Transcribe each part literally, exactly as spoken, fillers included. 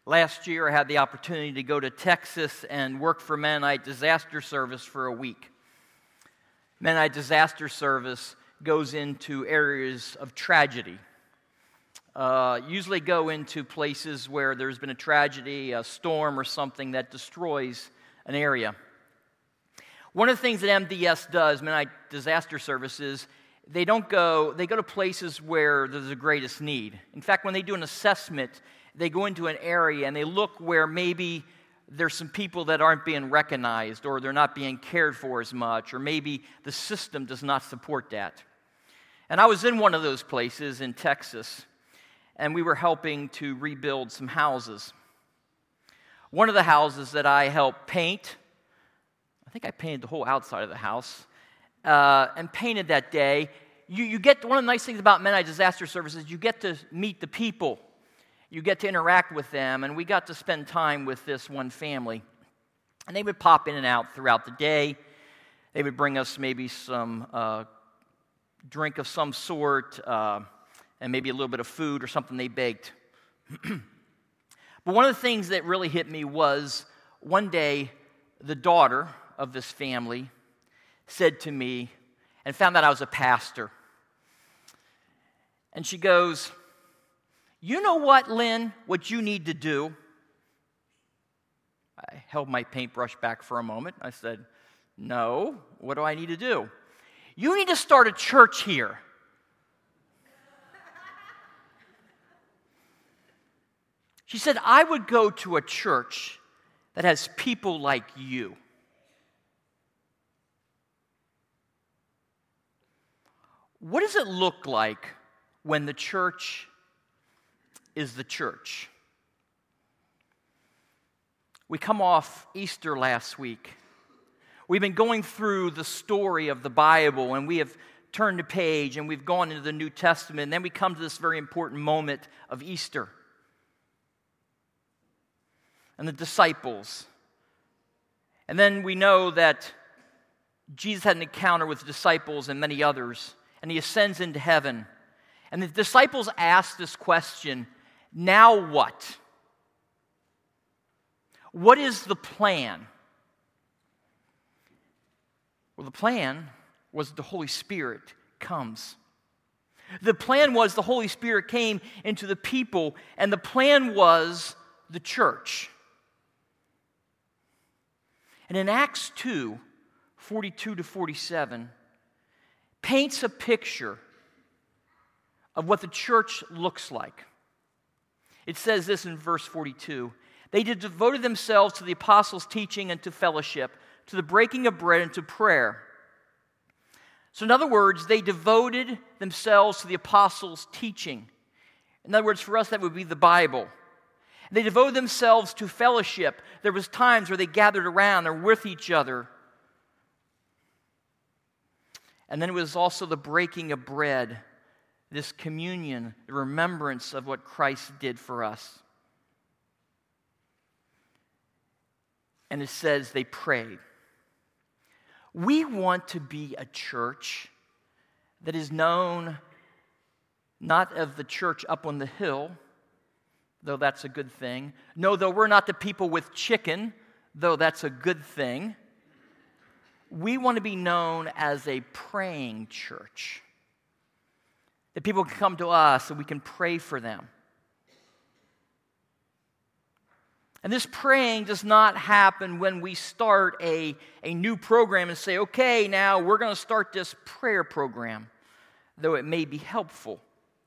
Last year, I had the opportunity to go to Texas and work for Mennonite Disaster Service for a week. Mennonite Disaster Service goes into areas of tragedy. Uh, usually go into places where there's been a tragedy, a storm or something that destroys an area. One of the things that M D S does, Mennonite Disaster Services, they don't go, they go to places where there's the greatest need. In fact, when they do an assessment, they go into an area and they look where maybe there's some people that aren't being recognized or they're not being cared for as much, or maybe the system does not support that. And I was in one of those places in Texas, and we were helping to rebuild some houses. One of the houses that I helped paint, I think I painted the whole outside of the house, uh, and painted that day. You, you get, one of the nice things about Mennonite Disaster Services, you get to meet the people. You get to interact with them, and we got to spend time with this one family. And they would pop in and out throughout the day. They would bring us maybe some uh, drink of some sort, uh, and maybe a little bit of food or something they baked. But one of the things that really hit me was one day the daughter of this family said to me, and found out I was a pastor. And she goes, "You know what, Lynn, what you need to do?" I held my paintbrush back for a moment. I said, "No, what do I need to do?" "You need to start a church here." She said, "I would go to a church that has people like you." What does it look like when the church is the church? We come off Easter last week. We've been going through the story of the Bible, and we have turned the page, and we've gone into the New Testament, and then we come to this very important moment of Easter. And the disciples. And then we know that Jesus had an encounter with the disciples and many others, and he ascends into heaven. And the disciples ask this question, now what? What is the plan? Well, the plan was the Holy Spirit comes. The plan was the Holy Spirit came into the people, and the plan was the church. And in Acts two, forty-two to forty-seven, paints a picture of what the church looks like. It says this in verse forty-two, "They did devoted themselves to the apostles' teaching and to fellowship, to the breaking of bread and to prayer." So in other words, they devoted themselves to the apostles' teaching. In other words, for us that would be the Bible. They devoted themselves to fellowship. There was times where they gathered around, they're with each other. And then it was also the breaking of bread, this communion, the remembrance of what Christ did for us. And it says they prayed. We want to be a church that is known not of the church up on the hill, though that's a good thing. No, though we're not the people with chicken, though that's a good thing. We want to be known as a praying church. That people can come to us and we can pray for them. And this praying does not happen when we start a, a new program and say, okay, now we're going to start this prayer program, though it may be helpful.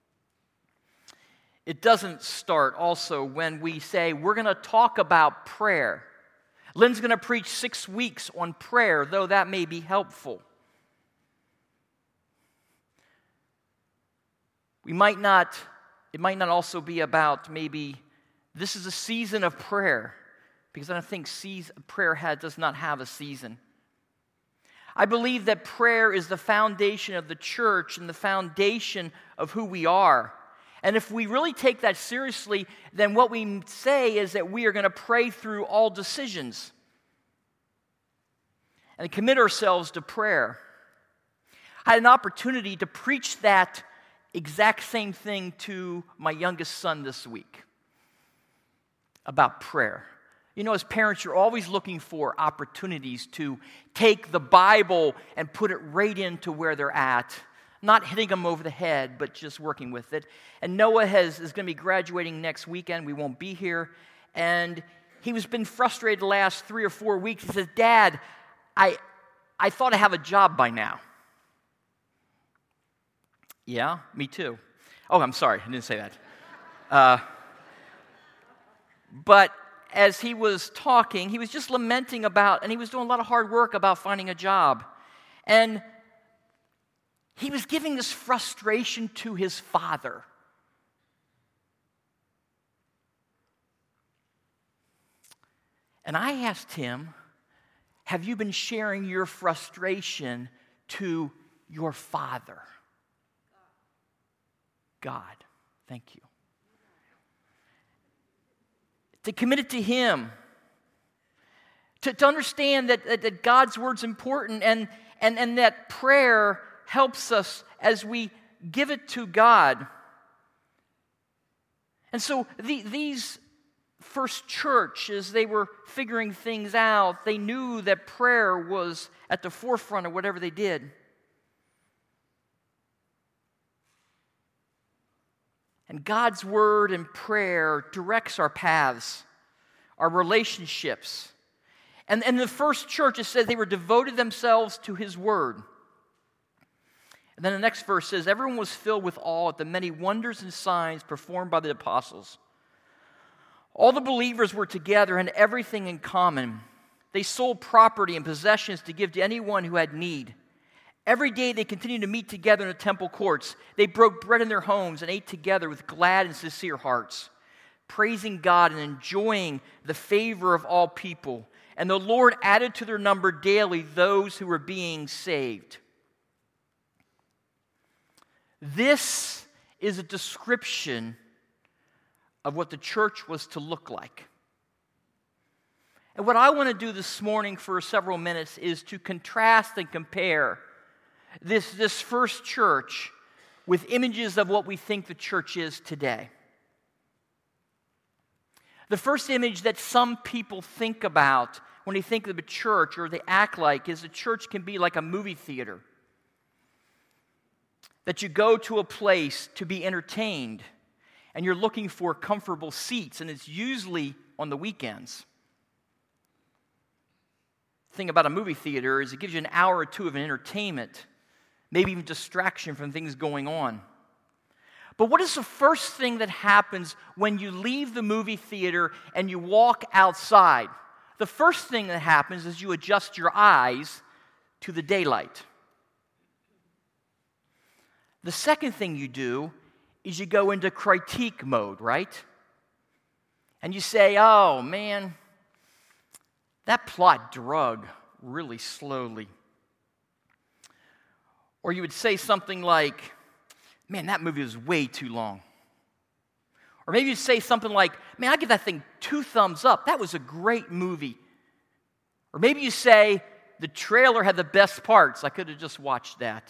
It doesn't start also when we say, we're going to talk about prayer. Lynn's going to preach six weeks on prayer, though that may be helpful. We might not, it might not also be about maybe this is a season of prayer, because I don't think season, prayer had, does not have a season. I believe that prayer is the foundation of the church and the foundation of who we are. And if we really take that seriously, then what we say is that we are going to pray through all decisions and commit ourselves to prayer. I had an opportunity to preach that exact same thing to my youngest son this week. about prayer. You know, as parents, you're always looking for opportunities to take the Bible and put it right into where they're at, not hitting them over the head, but just working with it. And Noah has, is going to be graduating next weekend. We won't be here. And he was been frustrated the last three or four weeks. He says, Dad, I, I thought I have a job by now. Yeah, me too. Oh, I'm sorry, I didn't say that. Uh, but as he was talking, he was just lamenting about, and he was doing a lot of hard work about finding a job. And he was giving this frustration to his father. And I asked him, have you been sharing your frustration to your father? God. Thank you. To commit it to Him. To, to understand that, that, that God's Word's important and, and, and that prayer helps us as we give it to God. And so the, these first churches, they were figuring things out. They knew that prayer was at the forefront of whatever they did. And God's Word and prayer directs our paths, our relationships. And in the first church, it says they were devoted themselves to His Word. And then the next verse says, everyone was filled with awe at the many wonders and signs performed by the apostles. All the believers were together and everything in common. They sold property and possessions to give to anyone who had need. Every day they continued to meet together in the temple courts. They broke bread in their homes and ate together with glad and sincere hearts, praising God and enjoying the favor of all people. And the Lord added to their number daily those who were being saved. This is a description of what the church was to look like. And what I want to do this morning for several minutes is to contrast and compare This, this first church with images of what we think the church is today. The first image that some people think about when they think of a church or they act like is a church can be like a movie theater. That you go to a place to be entertained and you're looking for comfortable seats, and it's usually on the weekends. The thing about a movie theater is it gives you an hour or two of an entertainment, maybe even distraction from things going on. But what is the first thing that happens when you leave the movie theater and you walk outside? The first thing that happens is you adjust your eyes to the daylight. The second thing you do is you go into critique mode, right? And you say, oh man, that plot drug really slowly. Or you would say something like, man, that movie was way too long. Or maybe you'd say something like, man, I give that thing two thumbs up. That was a great movie. Or maybe you say, the trailer had the best parts. I could have just watched that.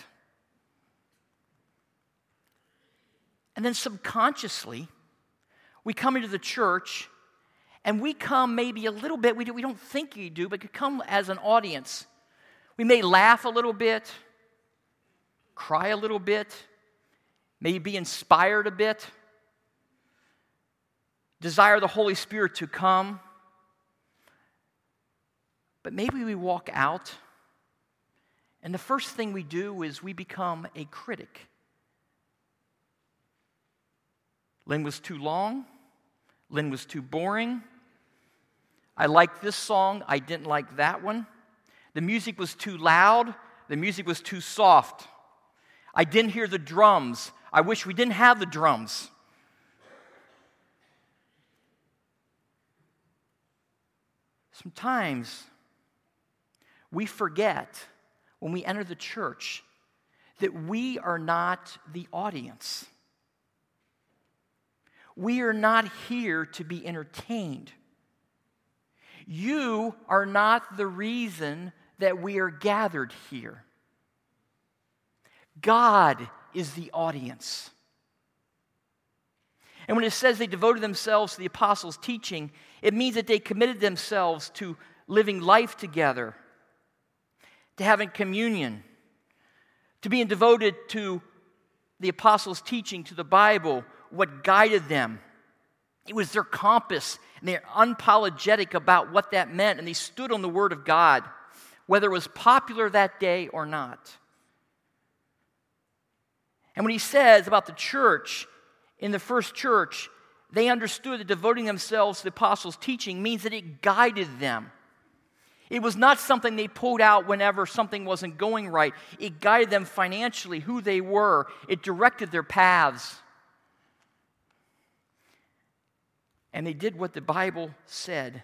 And then subconsciously, we come into the church, and we come maybe a little bit, we, do, we don't think you do, but we come as an audience. We may laugh a little bit, cry a little bit, maybe be inspired a bit, desire the Holy Spirit to come. But maybe we walk out, and the first thing we do is we become a critic. Lynn was too long. Lynn was too boring. I liked this song. I didn't like that one. The music was too loud. The music was too soft. I didn't hear the drums. I wish we didn't have the drums. Sometimes we forget when we enter the church that we are not the audience. We are not here to be entertained. You are not the reason that we are gathered here. God is the audience. And when it says they devoted themselves to the apostles' teaching, it means that they committed themselves to living life together, to having communion, to being devoted to the apostles' teaching, to the Bible, what guided them. It was their compass, and they're unapologetic about what that meant, and they stood on the Word of God, whether it was popular that day or not. And when he says about the church, in the first church, they understood that devoting themselves to the apostles' teaching means that it guided them. It was not something they pulled out whenever something wasn't going right. It guided them financially, who they were. It directed their paths. And they did what the Bible said.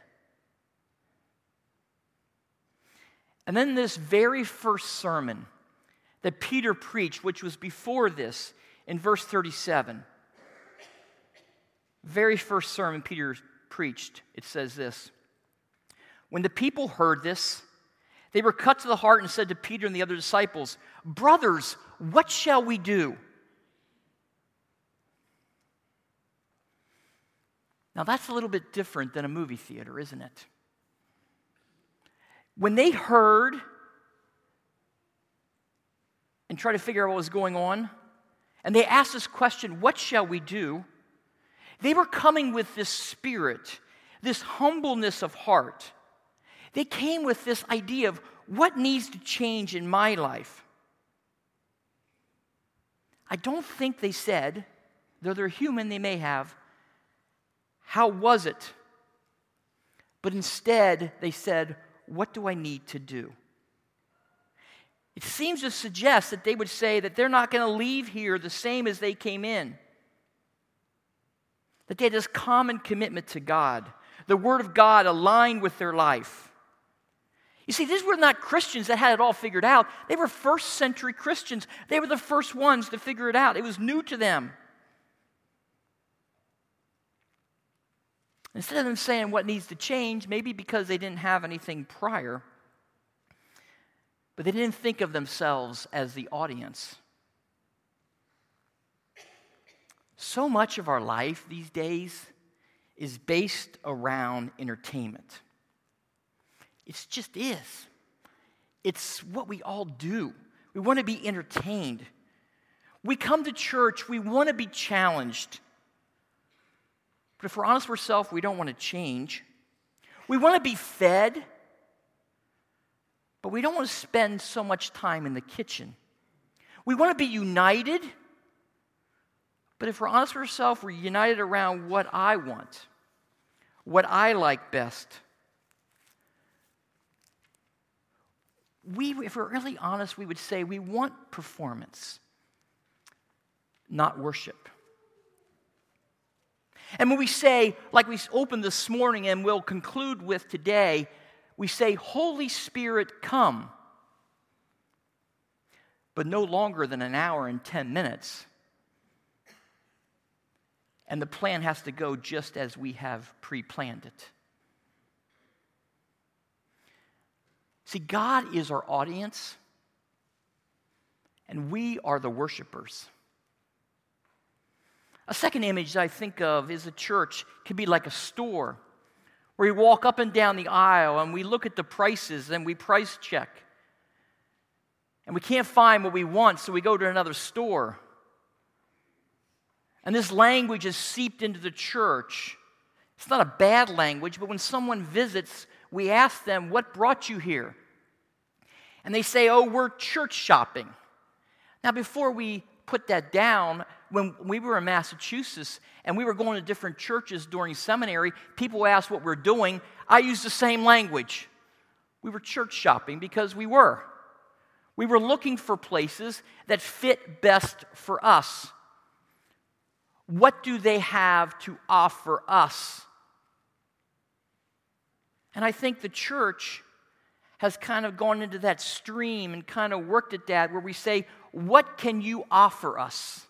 And then this very first sermon that Peter preached, which was before this, in verse thirty-seven, very first sermon Peter preached, it says this: when the people heard this, they were cut to the heart and said to Peter and the other disciples, "Brothers, what shall we do?" Now that's a little bit different than a movie theater, isn't it? When they heard and tried to figure out what was going on, and they asked this question, "What shall we do?" They were coming with this spirit, this humbleness of heart. They came with this idea of what needs to change in my life. I don't think they said, though they're human, they may have, "How was it?" But instead, they said, "What do I need to do?" It seems to suggest that they would say that they're not going to leave here the same as they came in. That they had this common commitment to God. The Word of God aligned with their life. You see, these were not Christians that had it all figured out. They were first century Christians. They were the first ones to figure it out. It was new to them. Instead of them saying what needs to change, maybe because they didn't have anything prior, but they didn't think of themselves as the audience. So much of our life these days is based around entertainment. It just is. It's what we all do. We want to be entertained. We come to church, we want to be challenged. But if we're honest with ourselves, we don't want to change. We want to be fed, but we don't want to spend so much time in the kitchen. We want to be united, but if we're honest with ourselves, we're united around what I want, what I like best. We, if we're really honest, we would say we want performance, not worship. And when we say, like we opened this morning and we'll conclude with today, we say, "Holy Spirit, come." But no longer than an hour and ten minutes. And the plan has to go just as we have pre-planned it. See, God is our audience, and we are the worshipers. A second image I think of is a church. It could be like a store where we walk up and down the aisle and we look at the prices and we price check. And we can't find what we want, so we go to another store. And this language is seeped into the church. It's not a bad language, but when someone visits, we ask them, "What brought you here?" And they say, "Oh, we're church shopping." Now, before we put that down, when we were in Massachusetts and we were going to different churches during seminary, people asked what we're doing. I used the same language. We were church shopping because we were. We were looking for places that fit best for us. What do they have to offer us? And I think the church has kind of gone into that stream and kind of worked at that where we say, "What can you offer us?"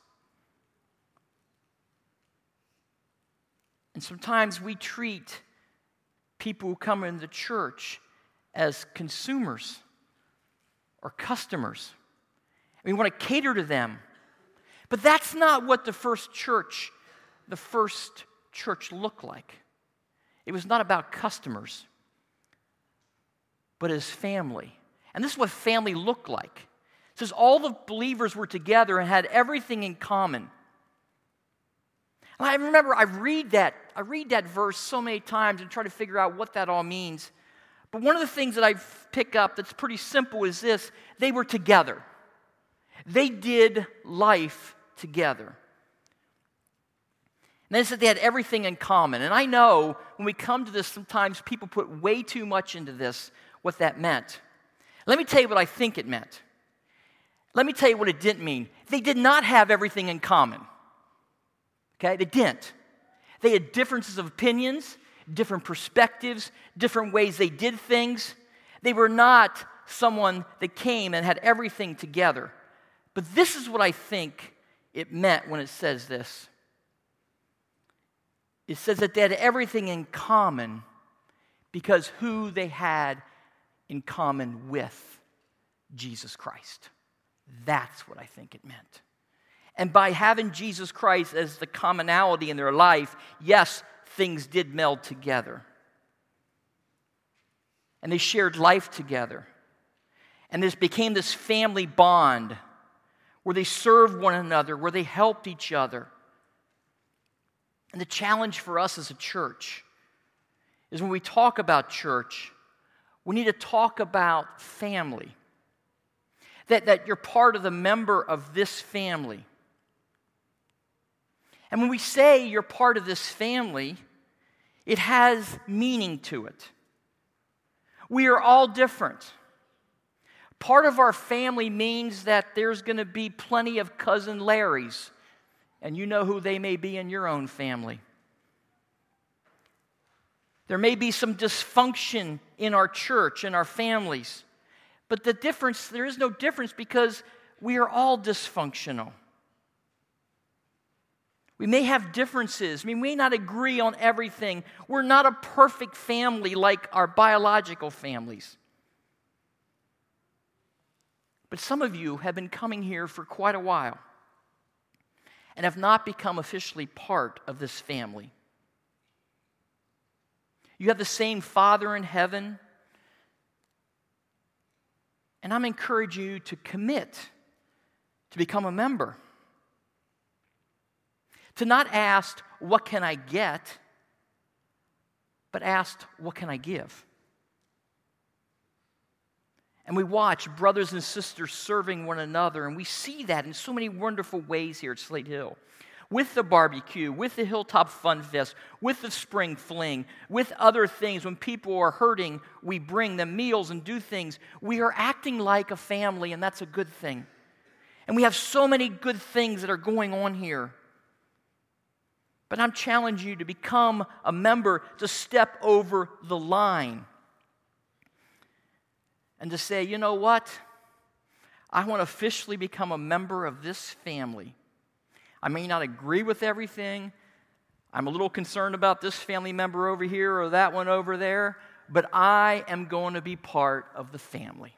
And sometimes we treat people who come into the church as consumers or customers. We want to cater to them. But that's not what the first church the first church look like? It was not about customers, but as family. And this is what family looked like. It says all the believers were together and had everything in common. And I remember I read that, I read that verse so many times and try to figure out what that all means. But one of the things that I pick up that's pretty simple is this: they were together. They did life together. And then it said they had everything in common. And I know when we come to this, sometimes people put way too much into this, what that meant. Let me tell you what I think it meant. Let me tell you what it didn't mean. They did not have everything in common. Okay, they didn't. They had differences of opinions, different perspectives, different ways they did things. They were not someone that came and had everything together. But this is what I think it meant when it says this. It says that they had everything in common because who they had in common with Jesus Christ. That's what I think it meant. And by having Jesus Christ as the commonality in their life, yes, things did meld together. And they shared life together. And this became this family bond where they served one another, where they helped each other. And the challenge for us as a church is when we talk about church, we need to talk about family. That, that you're part of the member of this family. And when we say you're part of this family, it has meaning to it. We are all different. Part of our family means that there's going to be plenty of cousin Larrys, and you know who they may be in your own family. There may be some dysfunction in our church, in our families, but the difference, there is no difference because we are all dysfunctional. We may have differences. We may not agree on everything. We're not a perfect family like our biological families. But some of you have been coming here for quite a while and have not become officially part of this family. You have the same Father in heaven, and I'm encouraging you to commit to become a member. To not ask, what can I get, but ask, what can I give? And we watch brothers and sisters serving one another, and we see that in so many wonderful ways here at Slate Hill. With the barbecue, with the Hilltop Fun Fest, with the Spring Fling, with other things. When people are hurting, we bring them meals and do things. We are acting like a family, and that's a good thing. And we have so many good things that are going on here. But I'm challenging you to become a member, to step over the line. And to say, you know what? I want to officially become a member of this family. I may not agree with everything. I'm a little concerned about this family member over here or that one over there. But I am going to be part of the family.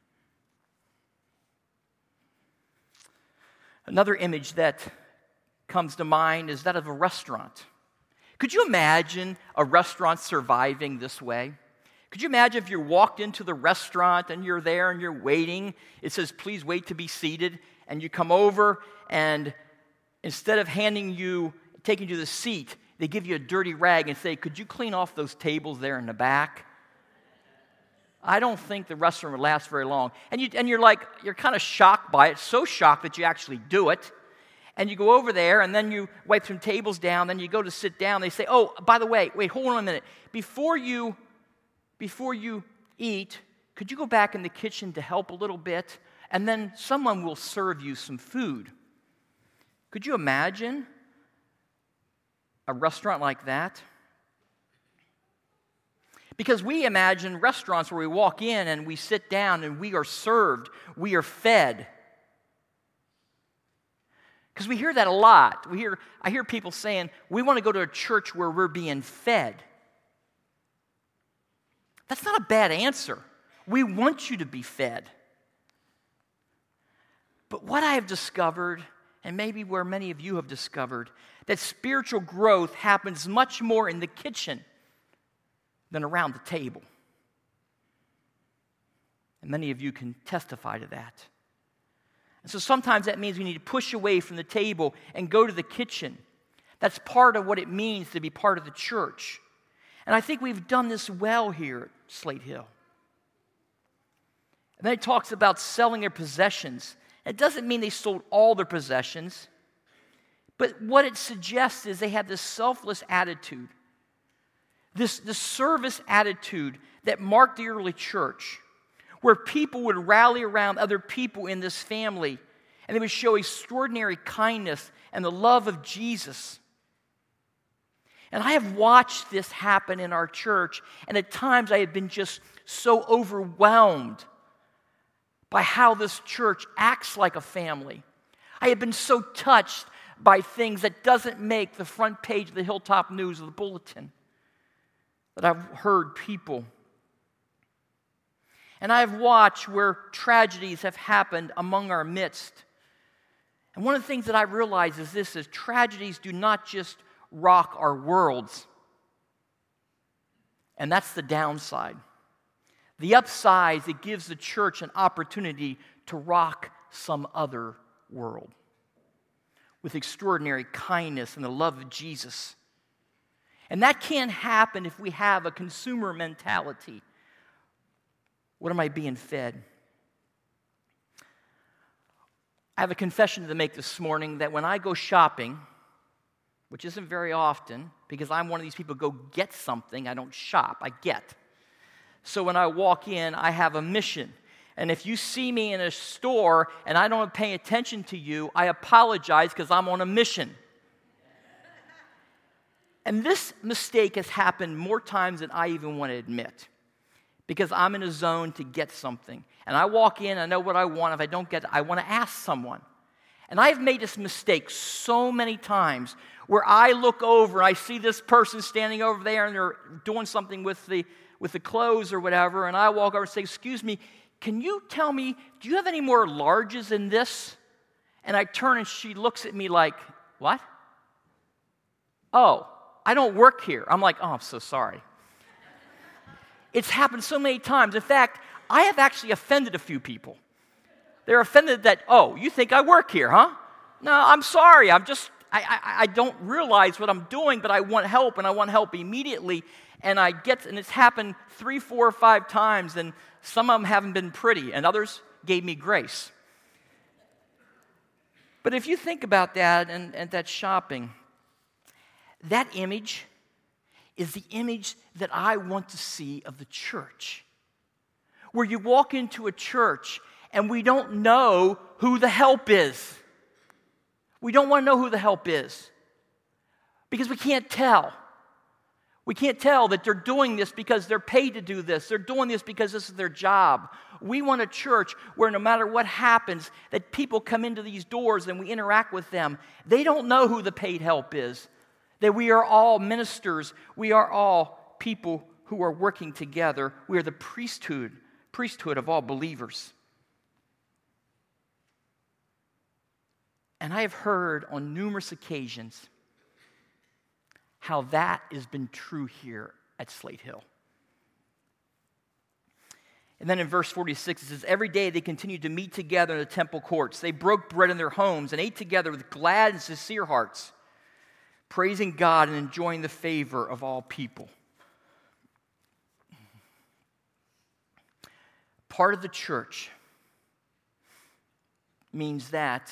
Another image that comes to mind is that of a restaurant. Could you imagine a restaurant surviving this way? Could you imagine if you walked into the restaurant and you're there and you're waiting, it says, please wait to be seated, and you come over and instead of handing you, taking you to the seat, they give you a dirty rag and say, could you clean off those tables there in the back? I don't think the restaurant would last very long. And, you, and you're like, you're kind of shocked by it, so shocked that you actually do it. And you go over there, and then you wipe some tables down, then you go to sit down. They say, oh, by the way, wait, hold on a minute. Before you, before you eat, could you go back in the kitchen to help a little bit? And then someone will serve you some food. Could you imagine a restaurant like that? Because we imagine restaurants where we walk in and we sit down and we are served, we are fed. Because we hear that a lot. We hear, I hear people saying, we want to go to a church where we're being fed. That's not a bad answer. We want you to be fed. But what I have discovered, and maybe where many of you have discovered, that spiritual growth happens much more in the kitchen than around the table. And many of you can testify to that. And so sometimes that means we need to push away from the table and go to the kitchen. That's part of what it means to be part of the church. And I think we've done this well here at Slate Hill. And then it talks about selling their possessions. It doesn't mean they sold all their possessions, but what it suggests is they had this selfless attitude, this, this service attitude that marked the early church, where people would rally around other people in this family, and they would show extraordinary kindness and the love of Jesus. And I have watched this happen in our church, and at times I have been just so overwhelmed by how this church acts like a family. I have been so touched by things that doesn't make the front page of the Hilltop News or the Bulletin, that I've heard people. And I've watched where tragedies have happened among our midst. And one of the things that I realize is this, is tragedies do not just rock our worlds. And that's the downside. The upside is it gives the church an opportunity to rock some other world with extraordinary kindness and the love of Jesus. And that can't happen if we have a consumer mentality. What am I being fed? I have a confession to make this morning that when I go shopping, which isn't very often, because I'm one of these people who go get something, I don't shop, I get. So when I walk in, I have a mission. And if you see me in a store and I don't pay attention to you, I apologize because I'm on a mission. And this mistake has happened more times than I even want to admit, because I'm in a zone to get something. And I walk in, I know what I want. If I don't get it, I want to ask someone. And I've made this mistake so many times where I look over and I see this person standing over there and they're doing something with the with the clothes or whatever, and I walk over and say, "Excuse me, can you tell me, do you have any more larges in this?" And I turn and she looks at me like, "What?" "Oh, I don't work here." I'm like, "Oh, I'm so sorry." It's happened so many times. In fact, I have actually offended a few people. They're offended that, "Oh, you think I work here, huh?" No, I'm sorry. I'm just, I, I, I don't realize what I'm doing, but I want help, and I want help immediately. And I get, and it's happened three, four, or five times, and some of them haven't been pretty, and others gave me grace. But if you think about that and, and that shopping, that image is the image that I want to see of the church. Where you walk into a church and we don't know who the help is. We don't want to know who the help is because we can't tell. We can't tell that they're doing this because they're paid to do this. They're doing this because this is their job. We want a church where no matter what happens, that people come into these doors and we interact with them. They don't know who the paid help is. That we are all ministers. We are all people who are working together. We are the priesthood, priesthood of all believers. And I have heard on numerous occasions how that has been true here at Slate Hill. And then in verse forty-six, it says, "Every day they continued to meet together in the temple courts. They broke bread in their homes and ate together with glad and sincere hearts, praising God and enjoying the favor of all people." Part of the church means that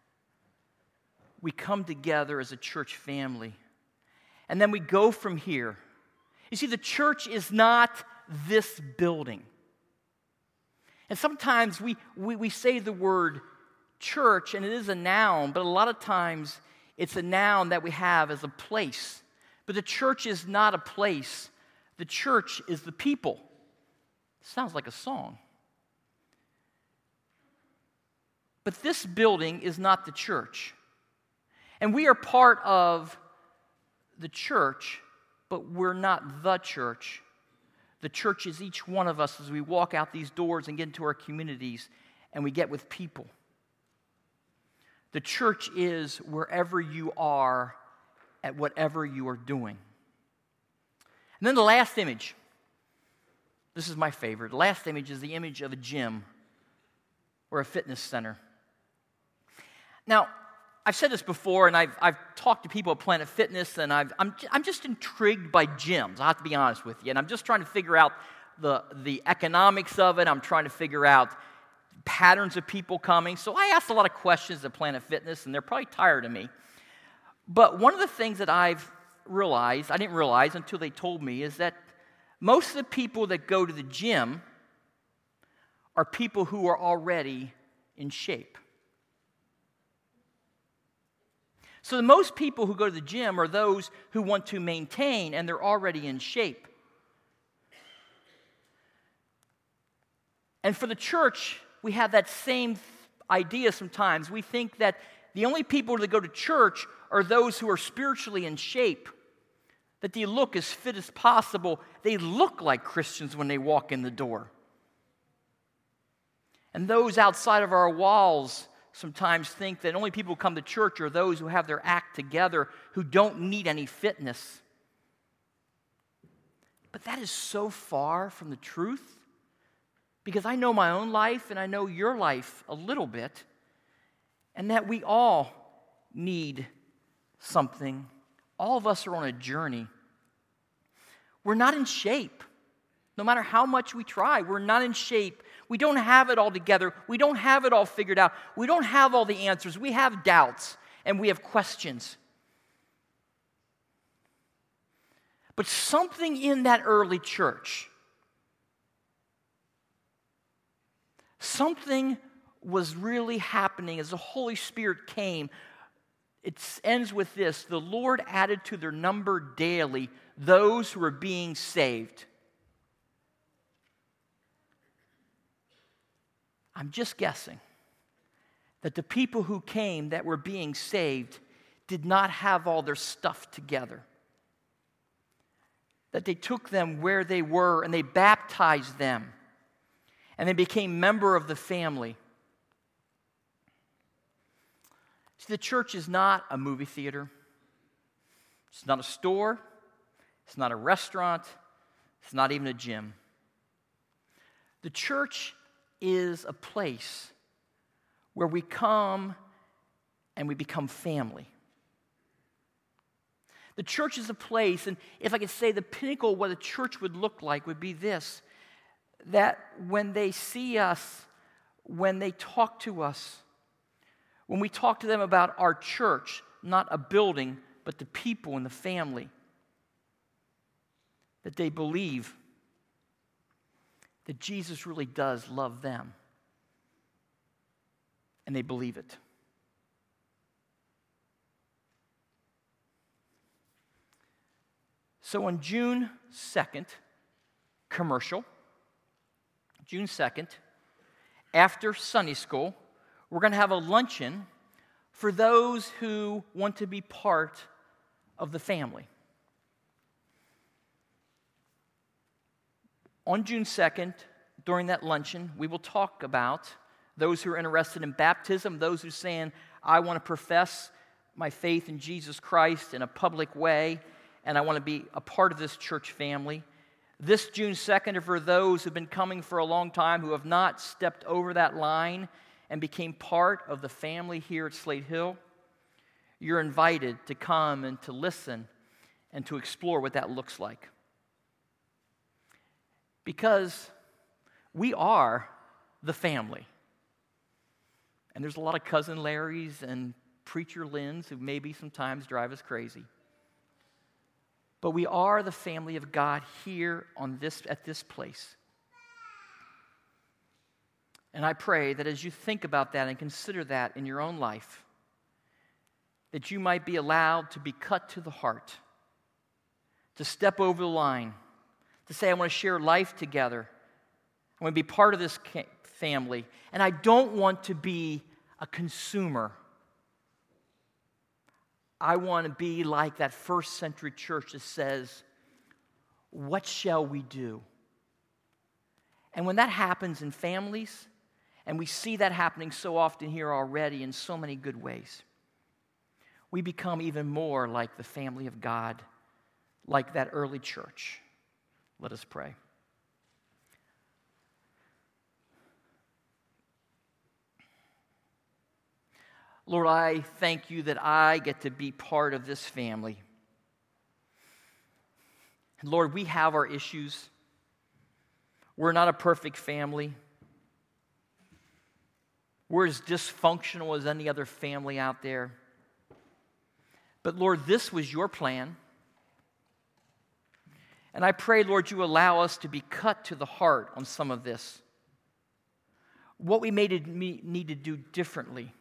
we come together as a church family. And then we go from here. You see, the church is not this building. And sometimes we, we, we say the word church, and it is a noun, but a lot of times it's a noun that we have as a place. But the church is not a place. The church is the people. It sounds like a song. But this building is not the church. And we are part of the church, but we're not the church. The church is each one of us as we walk out these doors and get into our communities and we get with people. The church is wherever you are at whatever you are doing. And then the last image. This is my favorite. The last image is the image of a gym or a fitness center. Now, I've said this before, and I've, I've talked to people at Planet Fitness, and I've, I'm, I'm just intrigued by gyms. I have to be honest with you. And I'm just trying to figure out the, the economics of it. I'm trying to figure out patterns of people coming. So I asked a lot of questions at Planet Fitness, and they're probably tired of me. But one of the things that I've realized, I didn't realize until they told me, is that most of the people that go to the gym are people who are already in shape. So the most people who go to the gym are those who want to maintain, and they're already in shape. And for the church, we have that same idea sometimes. We think that the only people that go to church are those who are spiritually in shape, that they look as fit as possible. They look like Christians when they walk in the door. And those outside of our walls sometimes think that only people who come to church are those who have their act together, who don't need any fitness. But that is so far from the truth, because I know my own life and I know your life a little bit, and that we all need something. All of us are on a journey. We're not in shape. No matter how much we try, we're not in shape. We don't have it all together. We don't have it all figured out. We don't have all the answers. We have doubts and we have questions. But something in that early church, something was really happening as the Holy Spirit came. It ends with this: the Lord added to their number daily those who were being saved. I'm just guessing that the people who came that were being saved did not have all their stuff together. That they took them where they were and they baptized them and they became member of the family. See, the church is not a movie theater. It's not a store. It's not a restaurant. It's not even a gym. The church is a place where we come and we become family. The church is a place, and if I could say the pinnacle of what a church would look like would be this: that when they see us, when they talk to us, when we talk to them about our church, not a building, but the people and the family, that they believe that Jesus really does love them. And they believe it. So on June second, commercial, June second, after Sunday school, we're going to have a luncheon for those who want to be part of the family. On June second, during that luncheon, we will talk about those who are interested in baptism, those who are saying, I want to profess my faith in Jesus Christ in a public way, and I want to be a part of this church family. This June second are for those who have been coming for a long time, who have not stepped over that line and became part of the family here at Slate Hill. You're invited to come and to listen and to explore what that looks like. Because we are the family. And there's a lot of cousin Larrys and preacher Lyns who maybe sometimes drive us crazy. But we are the family of God here on this at this place. And I pray that as you think about that and consider that in your own life, that you might be allowed to be cut to the heart, to step over the line, to say, I want to share life together. I want to be part of this family. And I don't want to be a consumer. I want to be like that first century church that says, what shall we do? And when that happens in families, and we see that happening so often here already in so many good ways, we become even more like the family of God, like that early church. Let us pray. Lord, I thank you that I get to be part of this family. And Lord, we have our issues. We're not a perfect family. We're as dysfunctional as any other family out there. But Lord, this was your plan. And I pray, Lord, you allow us to be cut to the heart on some of this. What we may need to do differently.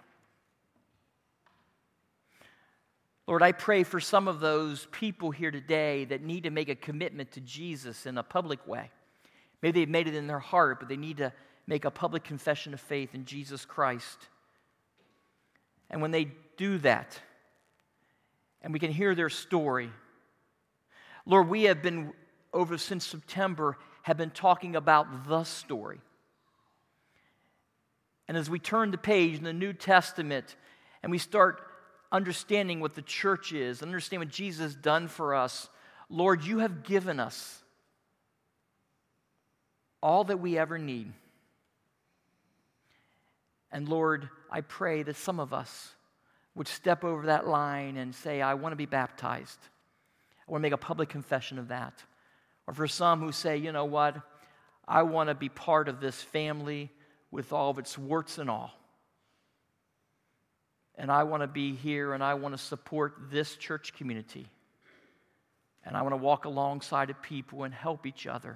Lord, I pray for some of those people here today that need to make a commitment to Jesus in a public way. Maybe they've made it in their heart, but they need to make a public confession of faith in Jesus Christ. And when they do that, and we can hear their story, Lord, we have been, over since September, have been talking about the story. And as we turn the page in the New Testament and we start understanding what the church is, understand what Jesus has done for us, Lord, you have given us all that we ever need. And Lord, I pray that some of us would step over that line and say, I want to be baptized. I want to make a public confession of that. Or for some who say, you know what, I want to be part of this family with all of its warts and all. And I want to be here and I want to support this church community. And I want to walk alongside of people and help each other.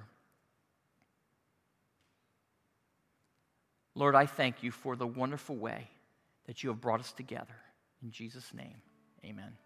Lord, I thank you for the wonderful way that you have brought us together. In Jesus' name, amen.